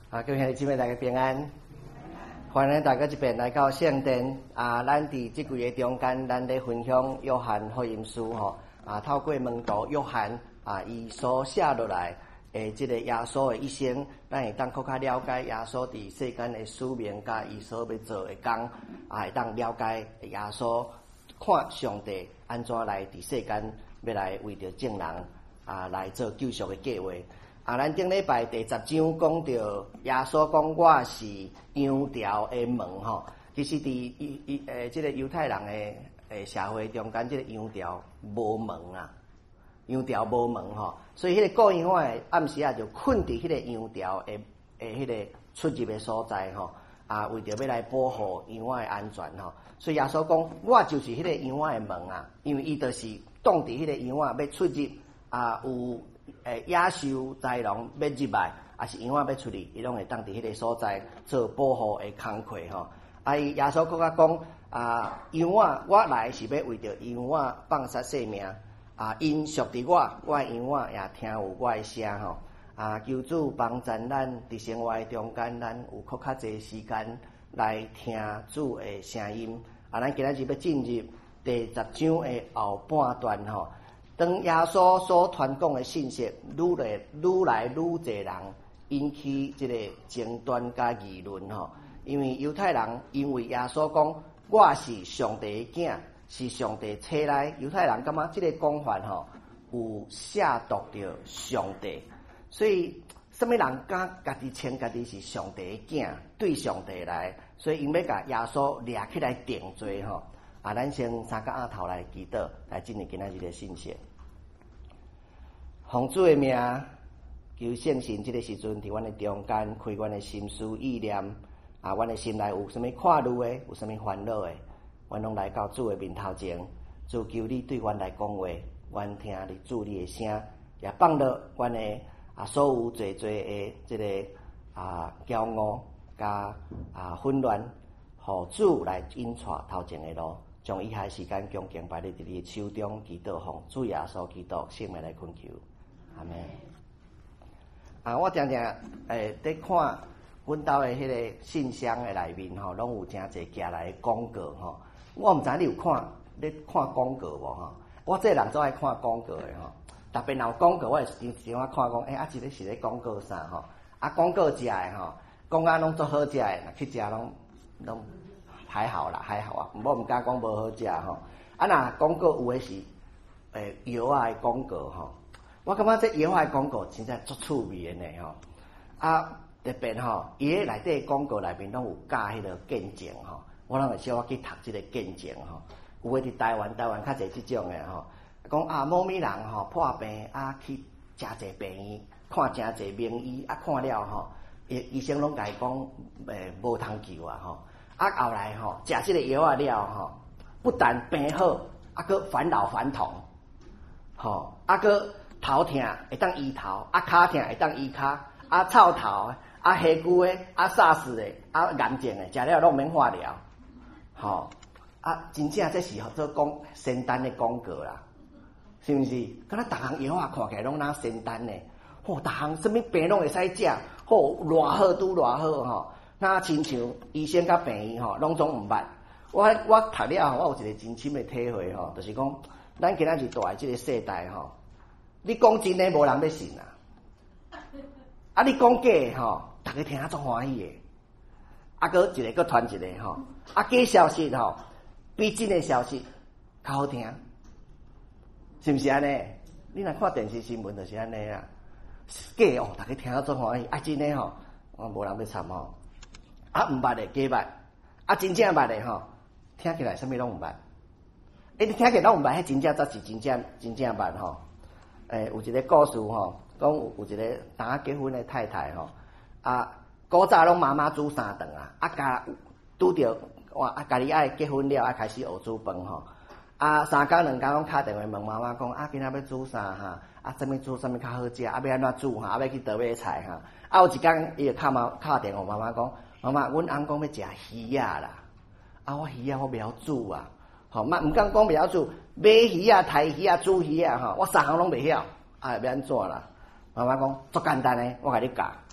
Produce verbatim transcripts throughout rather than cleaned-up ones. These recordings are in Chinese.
啊，各位兄弟姊妹大家平安，欢迎大家一遍来到圣殿啊！咱伫即几个中间，咱咧分享约翰福音书吼啊，透过门徒约翰啊，伊所写落来诶，即个耶稣的一生，咱会当更加了解耶稣伫世间的使命，甲伊所要做的工啊，会当了解耶稣看上帝安怎来伫世间要来为着众人啊来做救赎的计划。啊，咱顶礼拜第十章讲到耶稣讲我是羊条的门吼，其实伫犹犹诶即个犹太人诶诶社会中间，即个羊条无门啊，羊条无门吼，所以迄个顾羊仔暗时啊就困伫迄个羊条诶诶迄个出入诶所在吼，啊为着要来保护羊仔诶安全吼，所以耶稣讲我就是迄个羊仔诶门啊，因为伊就是挡伫迄个羊仔要出入啊有。诶，野兽豺狼要入来，也是羊仔要出去，伊拢会当伫迄个所在做保护的工课吼。啊，伊耶稣搁较讲啊，羊仔我来是要为着羊仔放杀性命啊，因属伫我，我的羊仔也听有我的声吼。啊，求主帮助咱伫生活的中间，咱有搁较侪时间来听主的声音。啊，咱今仔日要进入第十章的后半段吼。当耶稣所传讲的信息愈来愈来愈侪人引起这个争端甲议论吼，因为犹太人因为耶稣讲我是上帝的囝，是上帝差来，犹太人感觉这个讲法吼有亵渎着上帝，所以什么人敢家己称家己是上帝的囝，对上帝来，所以因要甲耶稣抓起来定罪吼。啊，咱先三个额头来祈祷，来进入今仔日的信息。奉主的名，求圣神这个时阵伫阮的中间开阮的心思意念，啊，阮的心内有啥物看虑的，有啥物烦恼的，阮拢来到主的面头前，主求你对阮来讲话，阮听你主你的声，也放落阮的啊所有侪侪的这个啊骄傲甲啊混乱，互主来引带头前的路。将以下时间恭敬拜你伫你手中祈祷，奉主耶稣基督圣名来恳求，阿门。啊，我常常诶在看阮兜诶迄个信箱诶内面吼，拢有诚侪寄来诶广告吼。我毋知你有看咧看广告无吼？我这人最爱看广告诶吼，特别若有广告，我会常常看讲，诶、欸、啊，即个是咧广告啥吼？啊，广告食诶吼，讲啊拢足好食诶，若去食拢拢。还好啦，还好啊，我毋敢讲无好食吼。啊，若广告有诶是诶药啊广告吼，我感觉这药啊广告真正足趣味诶呢吼。啊，特别吼，伊迄内底广告内面拢有教迄个见证吼，我拢会小可去读即个见证吼。有诶伫台湾，台湾较侪即种诶吼，讲啊某物人吼破病啊去诚侪病院看诚侪名医，啊看了吼，医医生拢甲伊讲诶无通救啊吼。啊，后来吼，食即个药啊了吼，不但病好，啊，佫返老还童，吼，啊，佫头痛会当医头，啊，骹痛会当医骹，啊，臭头，啊，下骨诶，啊，沙士诶，啊，癌症诶，食了拢免化疗，吼，啊，真正这是做讲仙丹诶广告啦，是毋是？敢若逐项药啊看起来拢若仙丹诶，吼，逐项什物病拢会使食，吼，偌好拄偌好吼。那亲像医生甲病院吼，拢总毋捌。我我读了吼，我有一个真深的体会吼，就是讲，咱今仔日住在即个世代吼，你讲真诶无人要信啊，啊你讲假诶吼，逐个听啊足欢喜诶，啊搁一个搁传一个吼，啊假消息吼，比真诶消息较好听，是毋是安尼？你若看电视新闻就是安尼啊，假哦，逐个听啊足欢喜，啊真诶吼，我无人要参吼。啊，毋捌诶，假捌；啊，真正捌诶吼，听起来啥物拢毋捌。欸，你听起来拢毋捌，迄真正才是真正真正捌吼。诶、欸，有一个故事吼，讲有有一个刚结婚诶太太吼，啊，古早拢妈妈煮三顿啊，啊，家拄着哇，啊，家己爱结婚了，啊，开始学煮饭吼。啊，三工两工拢敲电话问妈妈讲，啊，今仔要煮啥哈？啊，啥物煮啥物较好食？啊，要安怎煮哈？啊，要去倒买菜哈？啊，有一工伊就敲妈敲电话，妈妈讲。妈妈，阮翁讲要食鱼啊啦，啊，我鱼啊我袂晓煮啊，吼，妈毋敢讲袂晓煮，买鱼啊、杀鱼啊、煮鱼啊，吼，我三项拢袂晓，啊，要安怎啦？妈妈讲足简单诶，我甲你教，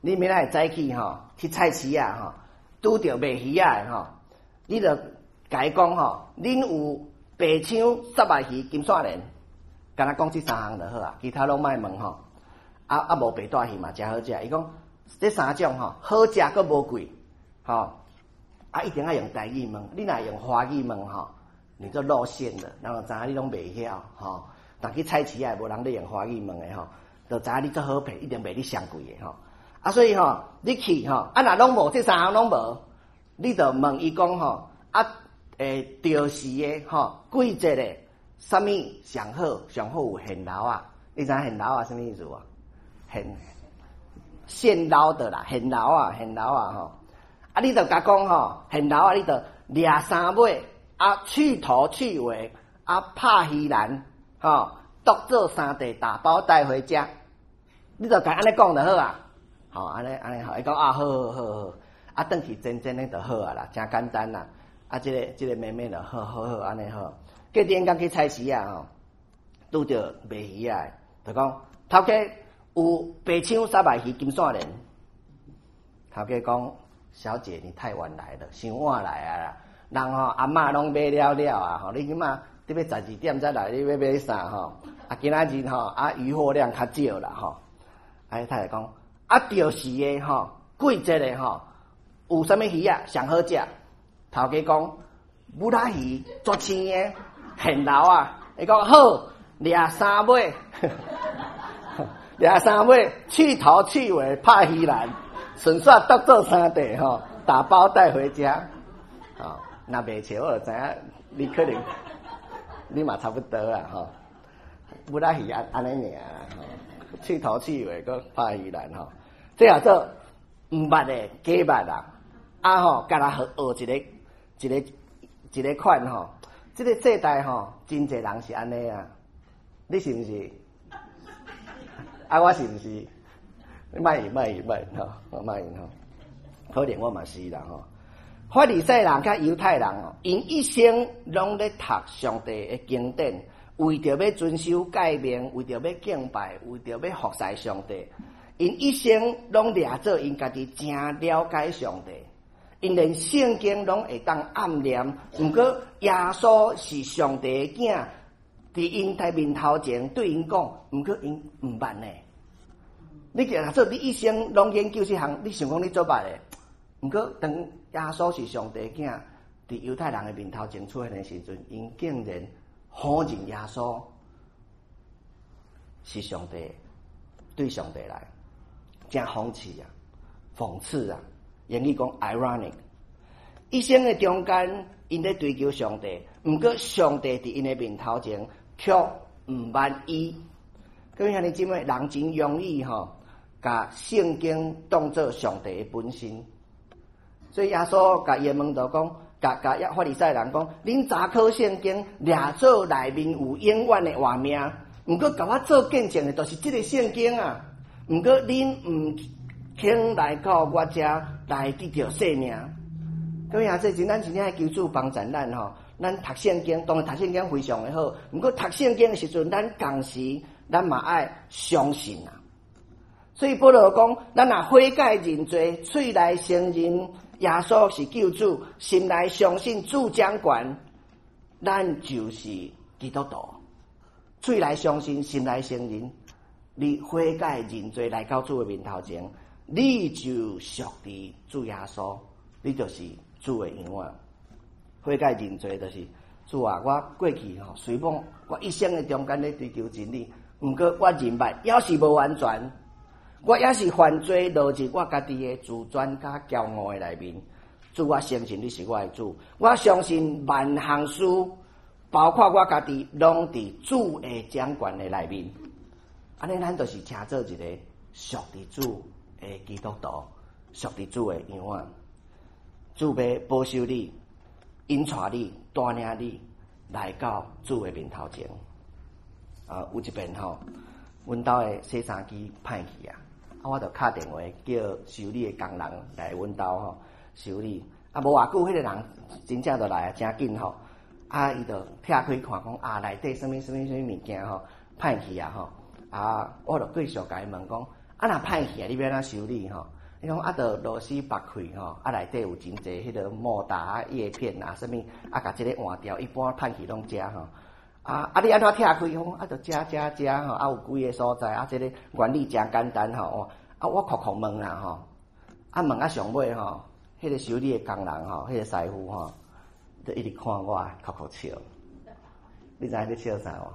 你明仔早起吼去菜市啊吼，拄着卖鱼仔吼，你着甲伊讲吼，恁有白抢、沙白鱼、金线莲，敢若讲即三项就好啊，其他拢莫问吼。啊啊无白带鱼嘛，真好食。伊讲这三种吼好食佫无贵，吼啊一定要用台语问，你若用华语问吼，你就露馅了，然后知影你拢袂晓吼。但去菜市啊，无人咧用华语问诶吼，就知影你做好骗，一定卖你上贵诶吼。啊，所以吼，你去吼，啊若拢无这三项拢无，你就问伊讲吼，啊诶，钓时诶吼，季节诶，啥物上好？上好有现捞啊？你知影现捞啊？什么意思无？现现捞的啦，现捞啊，现捞啊吼。啊，你就甲讲吼，现捞啊，你就掠三尾，啊去头去尾，啊拍鱼篮，吼，剁做三地打包带回家。你就甲安尼讲就好啊。吼，安尼安尼吼，伊讲啊，好好好好，啊转去真真诶就好啊啦，真简单啦。啊，即、这个即、这个妹妹就好好好安尼好。隔天刚去菜市啊吼，拄着卖鱼啊，就讲头家有白抢、沙白鱼、金线莲。头家讲，小姐你太晚来了，伤晚来啊啦。人吼阿嬷拢买了了啊，吼你即马你要十二点才来，你要买啥吼？啊，今仔日吼啊渔获量较少啦吼。啊，太太讲啊，钓时诶吼，季节诶吼，有啥物鱼啊上好食？头家讲武拉鱼足青诶，现捞啊！伊讲好，掠三尾，掠三尾，去头去尾拍鱼篮，顺续剁做三地吼，打包带回家。吼，若袂笑我就知影，你可能你嘛差不多啊吼。武拉鱼安安尼尔吼，去头去尾个拍鱼篮吼，这也做毋捌诶假捌啦，啊吼，甲若学学一个。一个一个款吼，这个世代吼，真侪人是安尼啊，你是毋是？啊，我是毋是？你莫言莫言莫言吼，莫言吼，可能我嘛是啦吼。法利赛人甲犹太人哦，因一生拢咧读上帝诶经典，为着要遵守诫命，为着要敬拜，为着要服侍上帝，因一生拢掠做因家己真了解上帝。因连圣经拢会当暗念，毋过耶稣是上帝诶囝，伫因台面头前对因讲，毋过因毋捌呢。你假设你一生拢研究这项，你想讲你做捌诶？毋过当耶稣是上帝诶囝，伫犹太人诶面头前出现诶时阵，因竟然否认耶稣是上帝，对上帝来，真讽刺啊，讽刺啊！英语讲 ironic， 一生的中间，因咧追求上帝，毋过上帝伫因的面头前却毋满意。各位兄弟姊妹，人真容易吼，甲圣经当作上帝的本身。所以耶稣甲耶门就讲，甲甲法利赛人讲，恁查考圣经，掠做内面有永远的活命，毋过甲我做见证的，就是即个圣经啊。毋过恁毋肯来到我遮来得到生命，各位啊，这真咱真正求主帮助咱吼。咱读圣经，当然读圣经非常的好，毋过读圣经的时阵，咱同时咱嘛爱相信啊。所以保罗讲，咱若悔改认罪，嘴来承认耶稣是救主，心来相信主掌权，咱就是基督徒。嘴来相信，心来承认，你悔改认罪来到主的面头前。你就属于主耶稣，你就是主的永远。悔改认罪就是主啊！我过去吼，随风我一生的中间咧追求真理，毋过我认捌也是无完全，我也是犯罪落入我家己的自尊甲骄傲的内面。主，我相信你是我的主，我相信万项事，包括我家己，拢伫主的掌权的内面。安尼，咱就是请做一个属于主诶，基督徒属于主诶样啊，主要保守你，引带你，带领你来到主诶面头前。啊，有一遍吼，阮兜诶洗衫机歹去啊，啊，我就敲电话叫修理诶工人来阮兜吼修理。啊，无偌久，迄个人真正就来啊，真紧吼。啊，伊就拆开看讲啊，内底什么什么什么物件吼歹去啊吼。啊，我就继续甲伊问讲。啊，若歹去啊！你要安怎修理吼？ 伊讲啊，着螺丝拔开吼，啊内底有真济迄个莫达啊、叶片啊，什物啊，甲即个换掉，一般趁去拢食吼。啊啊，你安怎拆开吼？啊，着食食食吼，啊有几个所在啊，即个原理真简单吼。啊，我酷酷问啦吼，啊问啊上尾吼，迄个修理的工人吼，迄个师傅吼，就一直看我酷酷笑。你知影你笑啥无？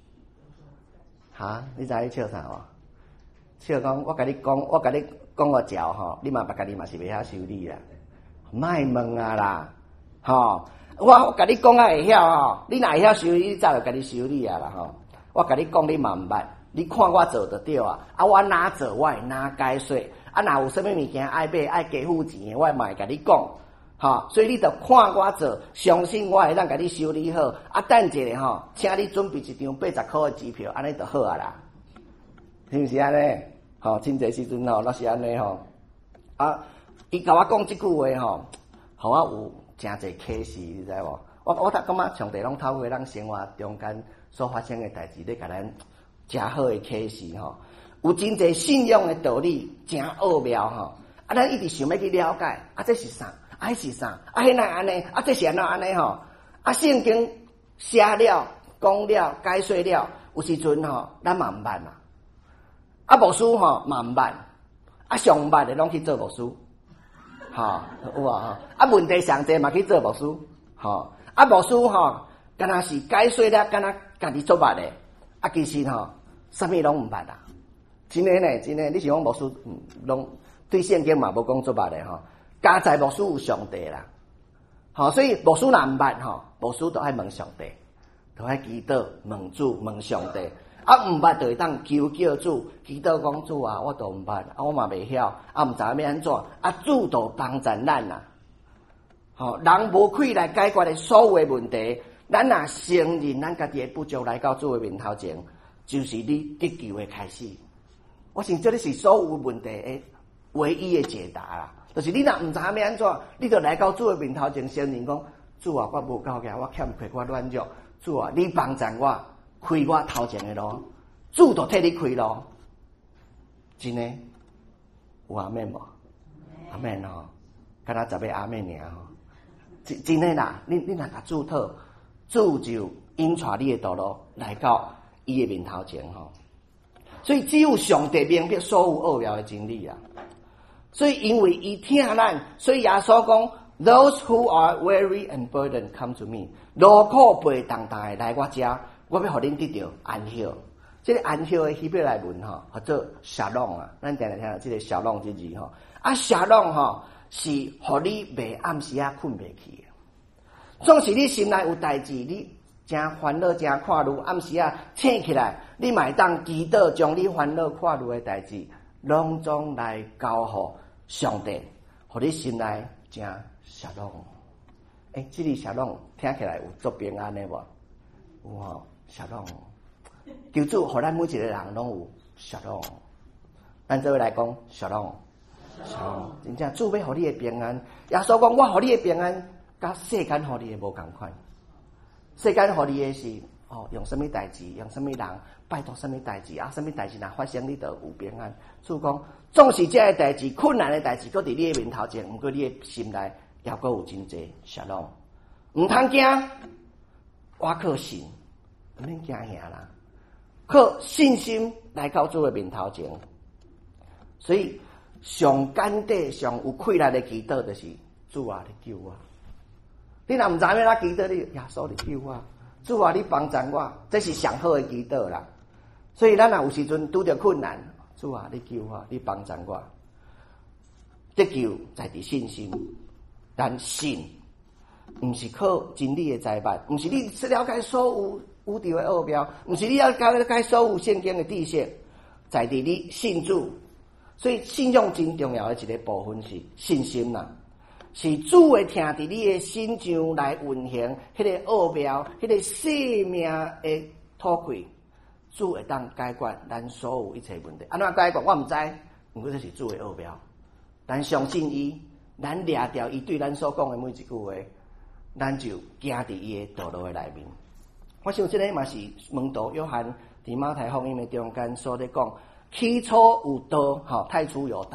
哈？你知影你笑啥无？笑讲，我甲你讲，我甲你讲个招吼，你嘛别家己嘛是袂晓修理啦，莫问啊啦，吼！我我甲你讲啊会晓吼，你若会晓修理，你早就甲你修理啊啦吼！我甲你讲，你嘛毋捌，你看我做就对啊，啊我哪做我会哪解说，啊若有啥物物件爱买爱加付钱，我嘛会甲你讲，吼！所以你着看我做，相信我会当甲你修理好，啊等一下吼，请你准备一张八十箍的机票，安尼就好啊啦。是毋是安尼？吼，真侪时阵吼，那是安尼吼。啊，伊甲我讲即句话吼，互我有真侪启示，你知无？我我感觉上帝拢透过咱生活中间所发生的代志，咧甲咱真好的启示吼。有真侪信仰的道理，真奥妙吼。啊，咱一直想要去了解，啊，这是啥？啊，迄是啥？啊，迄哪安尼？啊，这是安怎安尼吼？啊，圣经写了、讲了、解说了，有时阵吼，咱嘛毋捌啊。啊，牧师吼嘛毋捌，啊上捌的拢去做牧师，吼有啊，啊问题上济嘛去做牧师，吼啊牧师吼，敢若是解说了，敢若家己做捌的，啊其实吼，啥物拢毋捌啦，真诶呢，真诶，你是讲牧师，嗯，拢对圣经嘛无讲做捌的吼，家在牧师有上帝啦，吼，所以牧师若毋捌吼，牧师都爱问上帝，都爱祈祷问主问上帝。啊，毋捌就会当求叫主，祈祷讲主啊，我都毋捌，啊，我嘛袂晓，啊，毋知影要安怎，啊，主都帮助咱啦。吼、哦，人无可以来解决的所有的问题，咱若承认咱家己的不足，来到主的面头前，就是你得救的开始。我想这里是所有问题的唯一的解答啦，就是你若毋知影要安怎，你就来到主的面头前，承认讲主啊，我无够格，我欠缺，我软弱，主啊，你帮助我。开我头前的路，主就替你开路，真诶，有阿免无？阿免吼，敢若十个阿免尔吼，真真诶啦！你你若甲主讨，主就引带你诶道路来到伊诶面头前吼。所以只有上帝明白所有奥妙诶真理啊！所以因为伊听咱，所以耶稣讲 ：Those who are weary and burdened come to me， 劳苦背重担诶来我遮。我要互恁得到安息，这个安息的希伯来文吼，叫做沙朗啊。咱定定听到这个沙朗这字吼，啊沙朗吼是互你袂暗时啊困袂去的。总是你心内有代志，你真烦恼、真看虑，暗时啊醒起来，你嘛会当祈祷，将你烦恼、看虑的代志，拢总来交互上帝，互你心内真沙朗。诶、欸，这个沙朗听起来有足平安的无？有吼。小浪，求主互咱每一个人拢有小浪。咱做来讲，小浪，小浪，真正主要互你的平安。耶稣讲，我互你的平安，甲世间互你的无共款。世间互你的是哦，用什么代志，用什么人，拜托什么代志啊？什么代志若发生，你就有平安。主讲，总是这个代志，困难的代志，搁伫你的面头前，毋过你的心内也搁有真济小浪。毋通惊，我靠信。毋免惊吓啦，靠信心来到主的面头前。所以上简单、上有气力的祈祷，就是主啊，你救我！你若毋知影哪祈祷，你耶稣你救我！主啊，你帮助我！这是上好的祈祷啦。所以咱若有时阵拄着困难，主啊，你救我！你帮助我！得救在伫信心，咱信，毋是靠真理的栽培，毋是你了解所有。无敌的奥妙，毋是你要了解所有圣经的知识，在伫你信主，所以信仰真重要的一个部分是信心啦，是主会听伫你的心上来运行迄个奥妙，迄个生命的土开，主会当解决咱所有一切问题。安怎解决我毋知，毋过这是主的奥妙。咱相信伊，咱掠掉伊对咱所讲的每一句话，咱就行伫伊的道路的内面。我想这个嘛是门徒约翰伫马太福音的中间所咧讲，起初有道，吼，太初有道，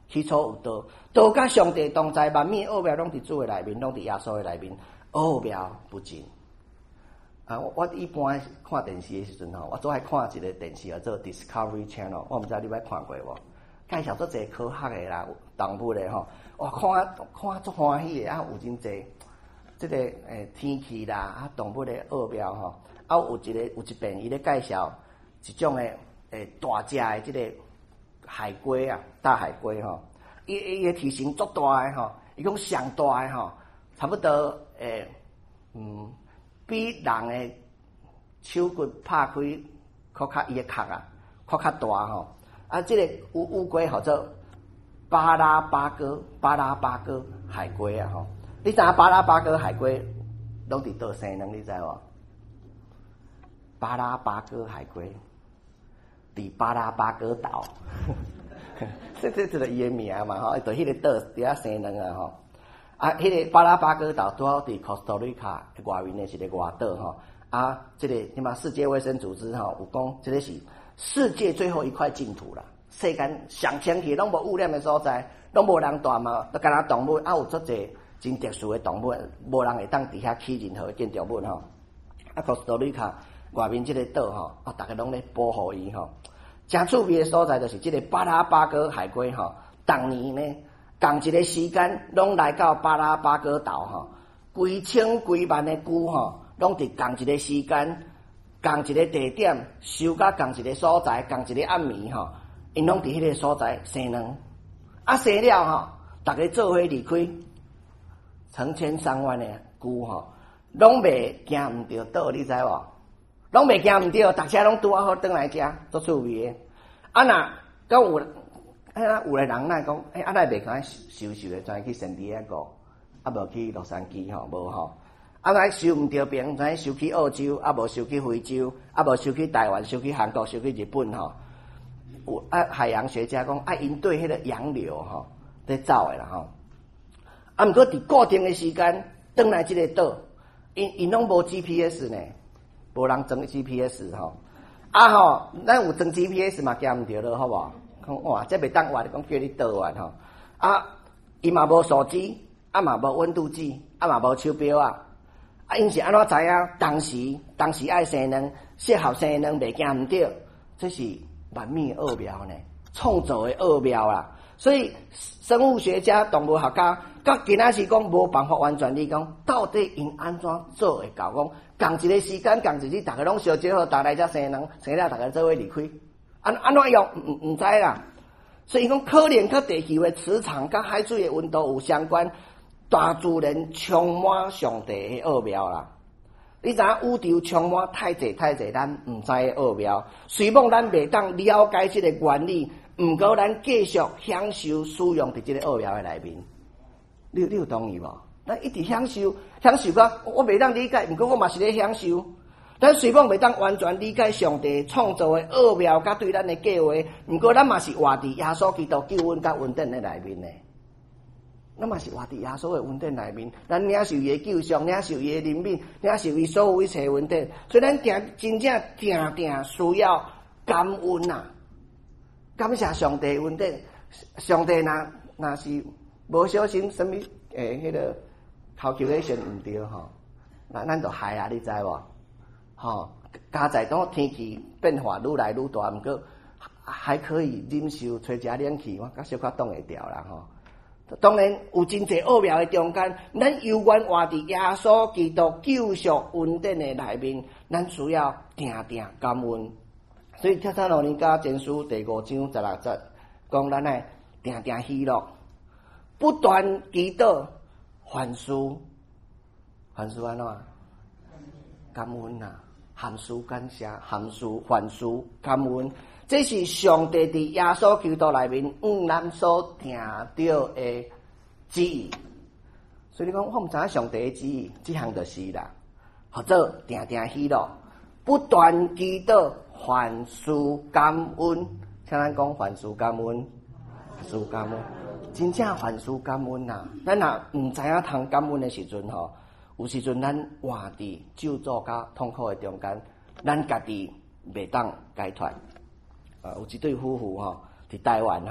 起初有道，道甲上帝同在，万物奥妙拢伫主诶内面，拢伫耶稣诶内面，奥妙不尽。啊，我一般看电视诶时阵吼，我总爱看一个电视叫做 Discovery Channel， 我毋知你捌看过无？介绍做一个科学诶啦，动物诶吼，哇，看看足欢喜诶，啊，有真济，即个诶天气啦，啊，动物诶奥妙吼，啊，有一个有一遍伊咧介绍一种诶诶大只诶即个海龟啊，大海龟吼，伊伊诶体型足大诶吼，伊讲上大诶吼，差不多诶，嗯。比人诶手骨拍开，壳较伊诶壳啊，壳较大吼。啊，即、这个乌乌龟叫做巴拉巴哥，巴拉巴哥海龟啊吼。你知影巴拉巴哥海龟拢伫倒生能？你知无？巴拉巴哥海龟伫巴拉巴哥岛，这这就是伊诶名嘛吼，就迄个岛伫遐生能啊吼。啊，迄、那个巴拉巴哥岛拄好伫 Costa Rica 外面的一个外岛吼，啊，这个什么世界卫生组织吼有讲，这个是世界最后一块净土啦，世间上清气拢无污染的所在，拢无人大嘛，都干那动物啊有足侪真特殊的动物，无人会当伫遐起任何建筑物吼。啊 ，Costa Rica 外面这个岛吼，啊，大家拢咧保护伊吼。真趣味的所在就是这个巴拉巴哥海龟吼，当年呢。同一个时间，拢来到巴拉巴哥岛吼，规千规万的龟吼，拢伫同一个时间、同一个地点收到同一个所在、同一个暗暝吼，因拢伫迄个所在生卵，啊生了吼，大家做伙离开，成千上万的龟吼，拢袂惊毋着倒，你知无？拢袂惊毋着，大家拢拄啊好转来食，足趣味的。啊若敢有？啊，有个人来讲，哎，啊，来袂敢收收的，专去圣地亚哥，啊，无去洛杉矶吼，无吼。啊，来收毋着边，专收去澳洲，啊，无收去非洲，啊，无收去台湾，收去韩国，收去日本吼。有啊，海洋学家讲，啊，因对迄个洋流吼在走诶啦吼。啊，毋过伫固定诶时间，转来即个岛，因因拢无 G P S 呢，无人装 G P S 吼。啊吼，咱有装 G P S 嘛，惊毋着咯，好无？讲哇，这袂当活，讲叫你倒完吼。啊，伊嘛无手机，啊嘛无温度计，啊嘛无手表啊。啊，因是安怎知影？当时当时爱生卵，适合生卵，袂惊毋着，这是万物奥妙呢，创造的奥妙啦。所以生物学家、动物学家，到今仔是讲无办法完全理讲，到底因安怎做会到？讲同一个时间、同一日，大家拢相接好，大家才生卵，生了大家做伙离开。安安怎用？毋毋知啦。所以讲，可能甲地球的磁场、甲海水的温度有相关。大自然充满上帝的奥妙啦！你知影宇宙充满太济太济咱毋知的奥妙，虽望咱袂当了解即个原理，毋过咱继续享受使用伫即个奥妙的内面。你你有同意无？咱一直享受，享受到我袂当理解，毋过我嘛是咧享受。咱虽望袂当完全理解上帝创造的奥妙，甲对咱的计划，毋过咱嘛是活伫耶稣基督救恩甲恩典的内面呢。咱嘛是活伫耶稣的恩典内面，咱领受伊的救赎，领受伊的怜悯，领受伊所有一切恩典，所以咱定真正定定需要感恩呐、啊，感谢上帝恩典。上帝若若是无小心，什么诶，迄、那个 calculation 毋对吼，那咱就害啊，你知无？吼，加在当天气变化愈来愈大，毋过还可以忍受，吹遮冷气，我较小可挡会掉啦吼。当然有真济奥妙的中间，咱犹原活伫耶稣基督救赎恩典的内面，咱需要定定感恩。所以《帖撒罗尼迦前书》第五章十六节讲，咱爱定定喜乐，不断祈祷，凡事凡事安怎？感恩呐、啊，含事感谢，含事凡事感恩。这是上帝伫耶稣基督内面为咱所定着的旨意，所以你讲我毋知影上帝的旨意，这项就是啦，或者定定喜乐，不断祈祷，凡事感恩。请咱讲凡事感恩，凡事感恩，真正凡事感恩呐！咱若毋知影通感恩的时阵吼，有时阵咱活伫咒詛甲痛苦的中间，咱家己袂当解脱。啊，有一对夫妇吼，伫台湾吼，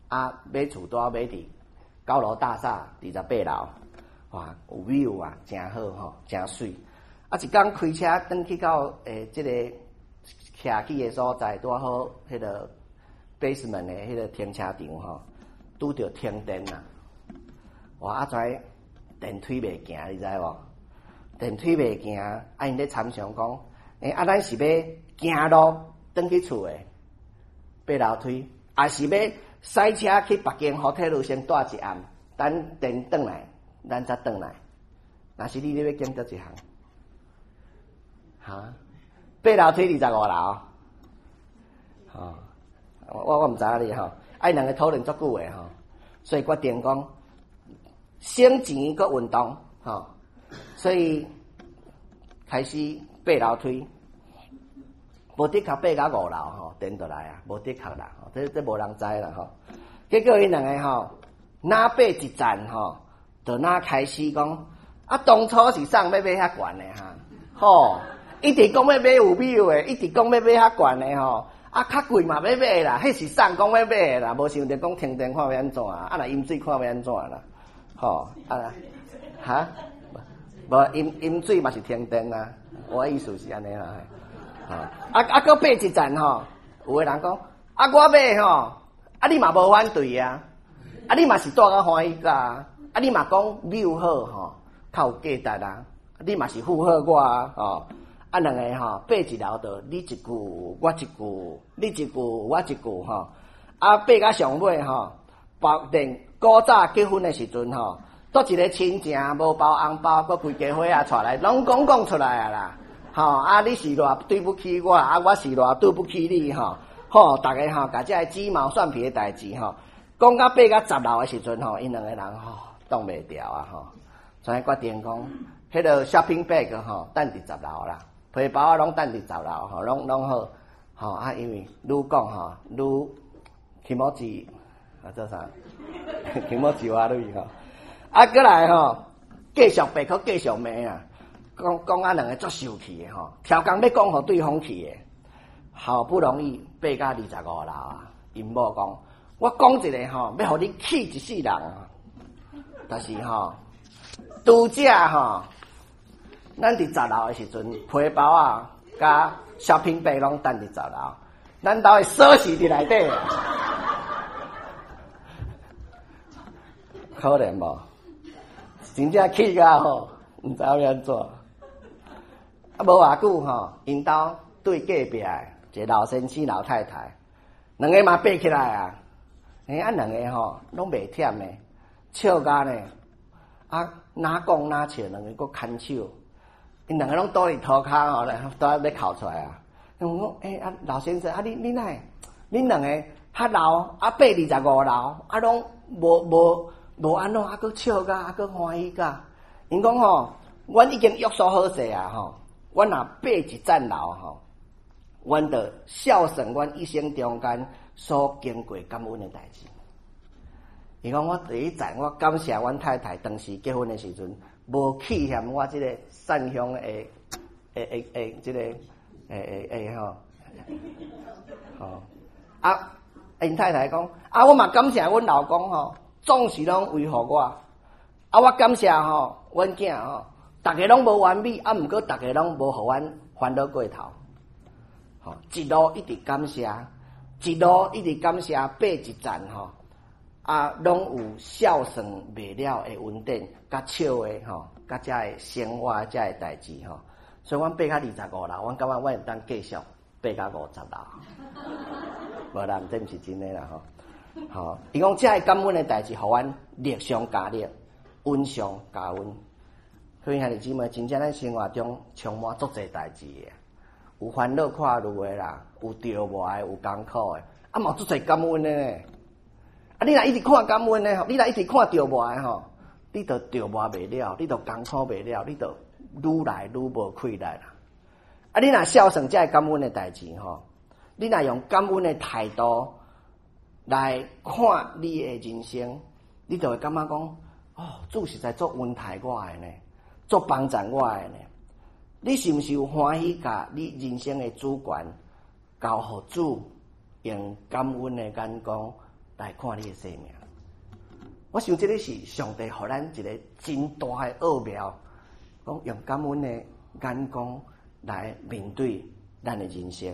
啊，买厝拄好买伫高楼大厦二十八楼，哇，有 view 啊，真好吼，真水。啊，一工开车转去到诶，即、这个徛起诶所在，拄好迄个 basement 诶迄个停车场吼，拄着停电啦。哇，啊跩电梯袂行，你知无？电梯袂行，啊因咧参详讲，诶、欸，啊咱是要行路转去厝诶，爬楼梯，还是要驶车去北京好铁路先住一暗，等电转来，咱才转来。若是你咧要拣倒一项？哈，爬楼梯二十五楼，吼、哦，我我毋知影你吼，啊，两个讨论足久诶吼，所以决定讲省钱佮运动，吼，所以开始爬楼梯，无的确爬到五楼吼，电倒来啊，无的确啦，吼，这这无人知啦吼。结果因两个吼，哪爬一站吼，就哪开始讲，啊，当初是送要买遐悬诶哈，吼。一直讲要买有秒诶，一直讲要买较悬诶吼，啊较贵嘛要买啦，迄是送讲要买啦，无想着讲停电看要安怎啊，啊若饮水看要安怎啦，吼啊哈，无饮饮水嘛是停电啦，我意思是安尼啦，吼啊啊搁爬一站吼，有诶人讲啊我买吼，啊你嘛无反对啊，啊你嘛是住甲欢喜甲，啊你嘛讲秒好吼，较有价值啊，你嘛是附和我啊，吼。啊，两个吼爬一楼就你一句我一句，你一句我一句吼。啊，爬到上尾吼，包连古早结婚的时阵吼，倒一个亲情无包红包，搁规家伙仔带来，拢讲讲出来啊啦。吼、哦、啊，你是偌对不起我，啊我是偌对不起你吼。吼、哦，大家吼，甲这鸡毛蒜皮的代志吼，讲到爬到十楼的时阵吼，因两个人吼挡袂牢啊吼，所以决定讲，迄个 shopping bag 吼，等伫十楼啦。皮包啊，拢等伫十楼吼，拢拢好，吼啊，因为愈讲吼愈起毛子啊，做啥？起毛子话女吼，啊，过来吼，继续白口继续骂啊，讲讲啊，两个足受气诶吼，超工要讲互对方去诶，好不容易爬到二十五楼啊，因某讲，我讲一个吼，要互你气一世人啊，但是吼，拄则吼。咱伫十楼诶时阵，皮包啊，甲 shopping bag 拢等伫十楼，咱兜诶锁匙伫内底，可怜无？真正气甲吼，毋知要安怎。啊，无偌久吼，因兜对隔壁诶一个老先生、老太太，两个嘛爬起来啊，诶，啊两个吼拢袂忝诶，笑甲呢，啊哪讲哪笑，两个佫牵手。因两个拢倒伫涂骹吼，倒咧咧哭出来啊！我讲，诶、欸、啊，老先生，啊你你哪会？恁两个较老啊，爬二十五楼，啊拢无无无安怎，啊佫笑甲，啊佫欢喜甲。因讲吼，阮已经约束好势啊吼，阮若爬一层楼吼，阮着孝顺阮一生中间所经过感恩的代志。伊讲我第一站，我感谢阮太太当时结婚的时阵。无气嫌我即个善香诶诶诶诶，即个诶诶诶吼，吼啊！因太太讲啊，我嘛感谢阮老公吼，总是拢维护我。啊，我感谢吼，阮囝吼，逐个拢无完美，啊，毋过逐个拢无互阮烦恼过头。吼，一路一直感谢，一路一直感谢，爬一站吼。啊，拢有孝顺袂了的稳定，甲笑的吼，甲遮的生活遮的代志吼，所以阮爬到二十五楼，阮感觉阮会当继续爬到五十楼，无啦，这毋是真诶啦吼。吼，伊讲遮的感恩的代志，互阮力上加力，温上加温。所以兄弟姊妹，真正咱生活中充满足侪代志诶，有烦恼快乐诶啦，有着磨诶，有艰苦诶，啊嘛足侪感恩诶呢。啊！你若一直看感恩诶吼，你若一直看着磨诶吼，你着着磨袂了，你着艰苦袂了，你着愈来愈无气力啦。啊！你若孝顺遮感恩诶代志吼，你若用感恩诶态度来看你诶人生，你就会感觉讲，哦，主实在做恩待我诶呢，做帮助我诶呢。你是毋是有欢喜甲你人生诶主权交互主，用感恩诶眼光？ 来看你的生命。我想这个是上帝给咱一个真大的奥妙，讲用感恩的眼光来面对咱的人生。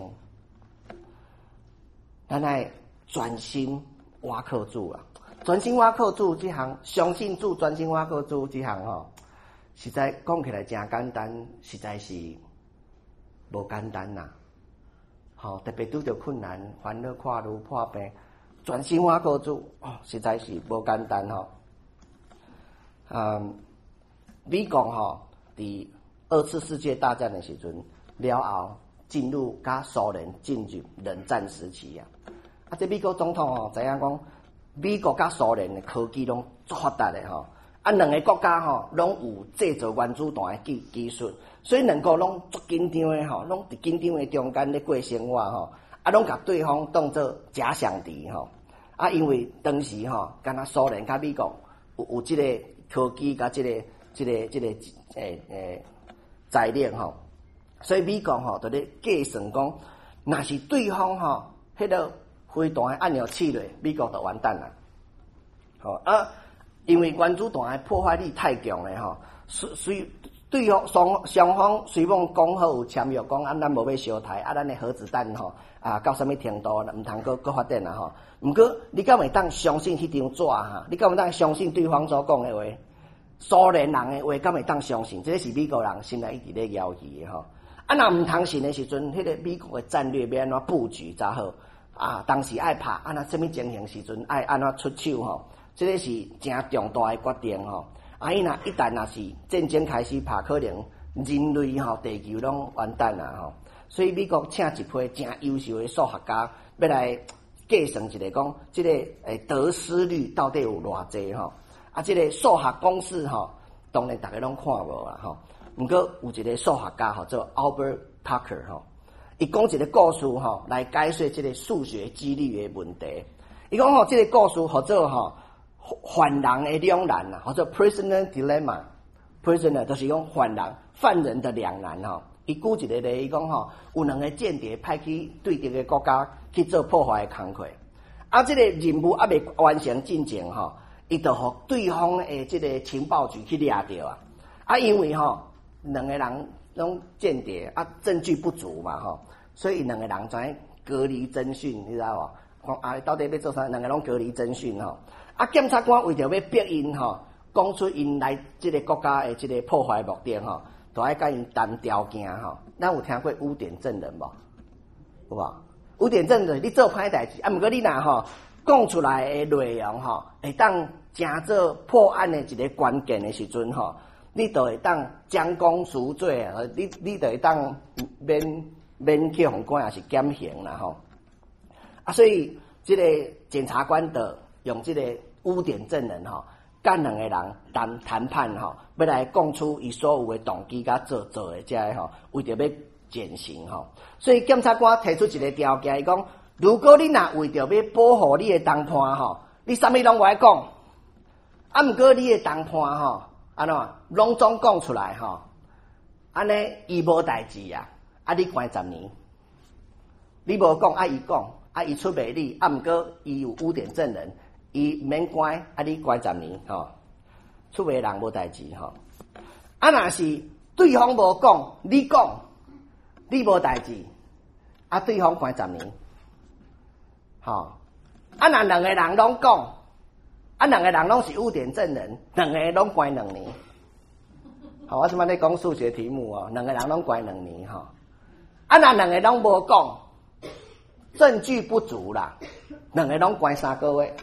咱来专心倚靠主啊！专心倚靠主这项，相信主，专心倚靠主这项吼，实在讲起来真简单，实在是无简单呐。吼，特别拄着困难、烦恼、看路、破病。专心倚靠主，哦，实在是无简单吼。嗯，美国吼，伫二次世界大战的时阵了后，进入甲苏联进入冷战时期啊。啊，这美国总统吼，知影讲，美国甲苏联的科技拢足发达的吼。啊，两个国家吼，拢有制造原子弹的技技术，所以两个拢足紧张的吼，拢伫紧张的中间咧过生活吼。啊，拢甲对方当作假想敌吼。啊，因为当时吼，敢若苏联甲美国有有即个科技甲即、这个、即、这个、即、这个诶诶材料吼，所以美国吼就咧计算讲，若是对方吼迄个飞弹按钮试落，美国就完蛋啦。吼啊，因为原子弹的破坏力太强了吼，随随对方双双方虽然讲好有签约讲，啊咱无要烧台，啊咱的核子弹吼啊到什么程度，毋通搁搁发展啦吼。毋过，你敢会当相信迄张纸哈？你敢会当相信对方所讲的话？苏联人的话敢会当相信？这个是美国人心内一直咧要求的吼。啊，若毋通信的时阵，迄、那个美国的战略要安怎布局才好？啊，当时爱拍，啊，若什么情形时阵爱安怎出手吼？这个是真重大的决定吼。啊，伊若一旦若是战争开始拍，可能人类吼地球拢完蛋啦吼。所以美国请一批真优秀的数学家要来。计算一个讲，即、这个诶得失率到底有偌济吼？啊，即、这个数学公式吼，当然大家拢看无啦吼。毋过有一个数学家吼，叫 Albert Parker 吼，伊讲一个故事吼，来解说即个数学几率的问题。伊讲吼，即、这个故事叫做吼犯人的两难啊，或者 prisoner dilemma。prisoner 就是讲犯人犯人的两难吼。伊举一个例，伊讲吼，有两个间谍派去对敌个国家去做破坏的工课，啊，即、这个任务还未完成进前吼，伊就互对方的即个情报局去抓着啊，啊，因为吼两个人拢间谍啊，证据不足嘛吼，所以两个人知隔离侦讯，你知道无？讲啊，到底要做啥？两个拢隔离侦讯吼，啊，检察官为着要逼因吼，讲出因来即个国家的即个破坏目的吼。都爱甲因谈条件吼，咱有听过污点证人无？有无？污点证人你做歹代志，啊，毋过你若吼讲出来的内容吼，会当真做破案的一个关键的时阵吼，你就会当将功赎罪啊！你你就会当免免去互关也是减刑啦吼。啊，所以即个检察官的用即个污点证人吼。甲两个人谈谈判吼，要来讲出伊所有的动机甲做做的遮个吼，为着要减刑吼，所以检察官提出一个条件，伊讲：如果你若为着要保护你的同伴吼，你啥物拢无爱讲，啊，毋过你的同伴吼，安怎拢总讲出来吼，安尼伊无代志啊，啊，你关十年，你无讲啊，伊讲啊，伊出卖你，啊，毋过伊有污点证人。伊免关，啊！你关十年吼，出卖人无代志吼。啊，若是对方无讲，你讲，你无代志，啊，对方关十年，吼。啊，若两个人拢讲，啊，两个人拢是污点证人，两个拢关两年。好，我即摆咧讲数学题目哦，两个人拢关两年吼。啊，若两个拢无讲，证据不足啦，两个拢关三个月。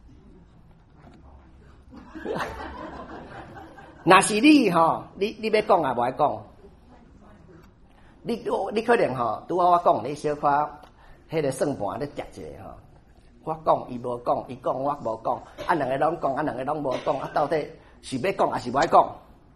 若是你吼，你你要讲也无爱讲，你你可能吼，拄好我讲，你小可迄个算盘咧夹一下吼。我讲伊无讲，伊讲我无讲，啊两个拢讲，啊两个拢无讲，啊到底是要讲还是无爱讲？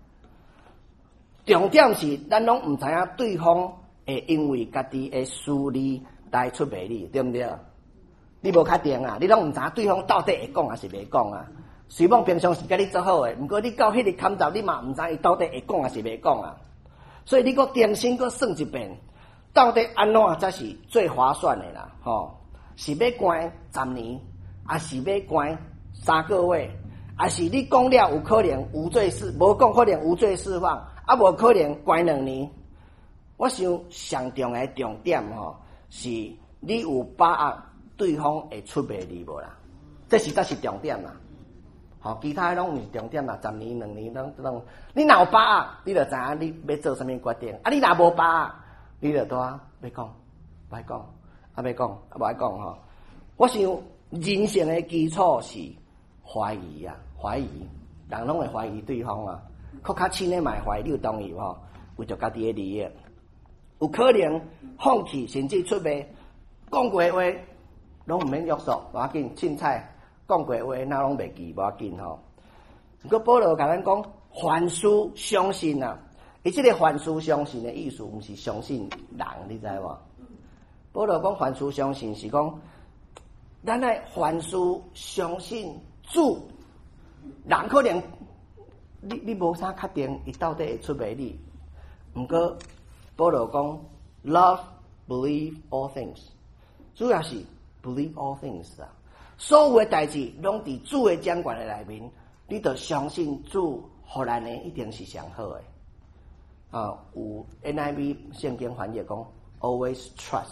重点是咱拢毋知影对方会因为家己的私利来出卖你，对毋对？你无确定啊，你拢毋知影对方到底会讲还是袂讲啊？虽然平常是甲你做好诶，毋过你到迄个坎头，你嘛毋知伊到底会讲还是袂讲啊。所以你搁重新搁算一遍，到底安怎才是最划算诶啦？吼、哦，是要关十年， 还是要关三个月，还是你讲了有可能无罪释，无讲可能无罪释放，啊无可能关两年。我想上重要的重点吼，是你有把握对方会出卖你无啦？这是才是重点啦。吼，其他拢毋是重点啦，十年两年拢拢，你若有把握，你就知影你要做啥物决定。啊，你若无把握，你就拄啊要讲，歹讲，啊要讲，啊无爱讲吼。我想人性的基础是怀疑啊，怀疑，人拢会怀疑对方啊。搁较深的嘛会怀疑，你有同意无？为着家己的利益，有可能放弃甚至出卖，讲过话拢毋免约束，无要紧，凊彩讲过话哪拢袂记，无要紧吼。不过保罗甲咱讲，凡事相信啊，伊即个凡事相信的意思，毋是相信人，你知无？保罗讲凡事相信是讲。咱来凡事相信主，人可能你你无啥确定，伊到底会出卖你。毋过保罗讲 ，love believe all things， 主要是 believe all things 啊。所有的代志拢伫主的掌管的内面，你着相信主，互咱的一定是上好的。啊，有 N I V 圣经翻译讲 ，always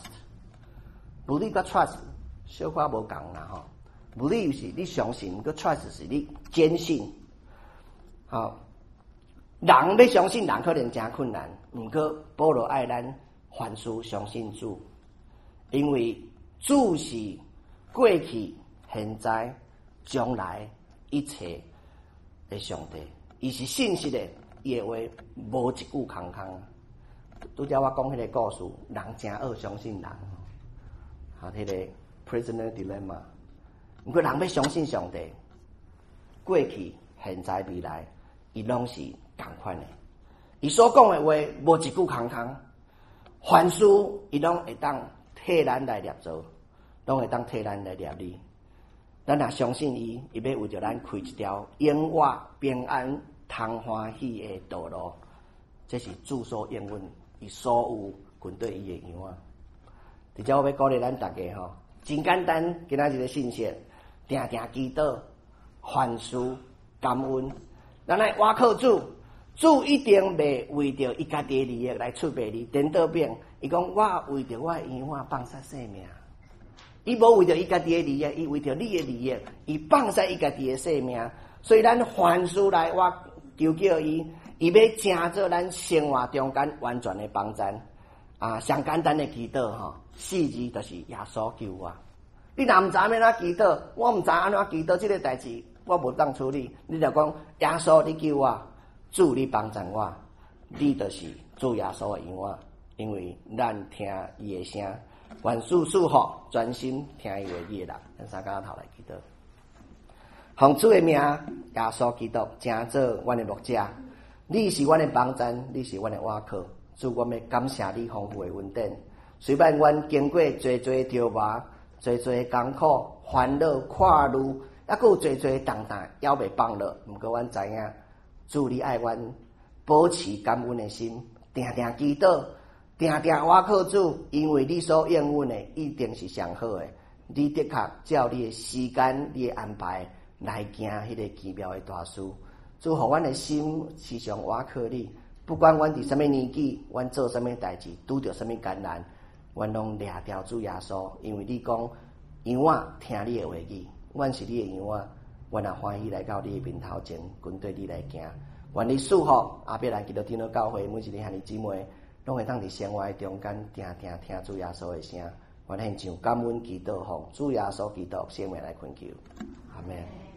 trust，believe 甲 trust。小可无共啦吼，不理是你相信，个 trust 是你坚信。好，人要相信人可能真困难，毋过保罗爱咱凡事相信主，因为主是过去、现在、将来一切的上帝，伊是信实的，伊的话无一句空空。拄则我讲迄个故事，人真恶相信人，啊，迄个。Prisoner dilemma， 毋过人要相信上帝，过去、现在、未来，伊拢是同款的。伊所讲的话无一句空空，凡事伊拢会当替咱来捏做，拢会当替咱来捏理。咱若相信伊，伊要为着咱开一条永远平安、通欢喜的道路。这是主所应允，伊所有军队伊的样啊。而且我要鼓励咱大家吼。真简单，今仔日个信息，定定祈祷，凡事感恩。咱来倚靠主，主一定袂为着伊家己的利益来出卖你。颠倒变，伊讲我为着我的羊仔放杀性命，伊无为着伊家己的利益，伊为着你的利益，伊放杀伊家己的性命。所以咱凡事来我求叫伊，伊要成做咱生活中间完全的帮助。啊，上简单的祈祷吼，四字就是耶稣救我。你若毋知要怎祈祷，我毋知安怎祈祷，即个代志我无当处理。你就讲耶稣，你救我，主你帮助我，你就是主耶稣的羊仔，因为咱听伊的声，愿事事好，专心听伊的语啦。咱三家头来祈祷，奉主的名，耶稣基督，正做阮的牧者，你是阮的帮助，你是阮的倚靠。主，我们感谢你丰富的恩典。虽然阮经过最最挑磨、最最艰苦、烦恼、跨路，还佫有最最重担，还袂放落。毋过阮知影，主你爱阮，保持感恩的心，定定祈祷，定定倚靠主，因为你所应允的一定是上好的。你的确照你的时间、你的安排来行迄个奇妙的大事。主，互阮的心时常倚靠你。不管阮伫什么年纪，阮做什么代志，拄着什么艰难，阮拢掠条主耶稣，因为你讲羊仔听你的话语，阮是你的羊仔，阮也欢喜来到你的面头前，跟对你来行。愿你祝福后壁来基督天主教会每一个兄弟姊妹，拢会当伫生活的中间定定听主耶稣的声。愿献上感恩祈祷，奉主耶稣基督圣名来恳求，阿门。